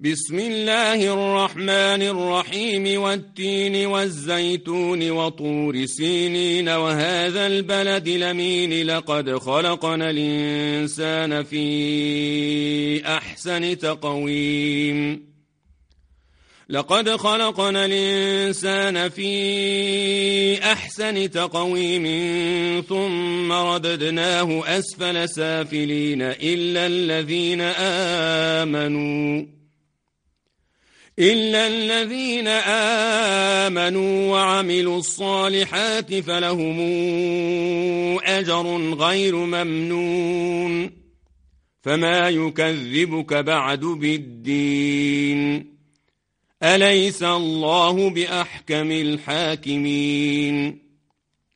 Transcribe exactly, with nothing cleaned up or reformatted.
بسم الله الرحمن الرحيم والتين والزيتون وطور سينين وهذا البلد الأمين لقد خلقنا الإنسان في أحسن تقويم لقد خلقنا الإنسان في أحسن تقويم ثم رددناه أسفل سافلين إلا الذين آمنوا إلا الذين آمنوا وعملوا الصالحات فلهم أجر غير ممنون فما يكذبك بعد بالدين أليس الله بأحكم الحاكمين